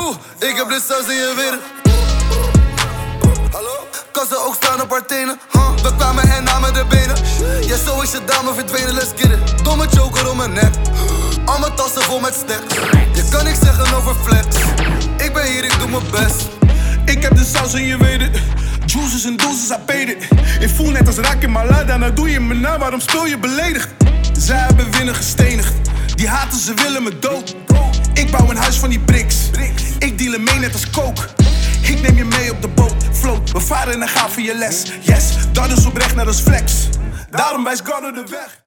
Ik heb de saus in je weer. Hallo? Kan ze ook staan op haar tenen? We kwamen en namen de benen. Ja, zo is je dame verdwenen, let's get it. Domme choker om mijn nek. Al mijn tassen vol met stacks. Je kan niks zeggen over flex. Ik ben hier, ik doe mijn best. Ik heb de saus en je weet het. Juices en doses, I paid it. Ik voel net als raak in Malada, nou doe je me na, waarom speel je beledigd? Zij hebben winnen gestenigd, die haten ze willen me dood. Ik bouw een huis van die bricks, ik deal er mee net als coke. Ik neem je mee op de boot, float, we varen en gaan voor je les. Yes, dat is oprecht net als flex. Daarom wijst God de weg.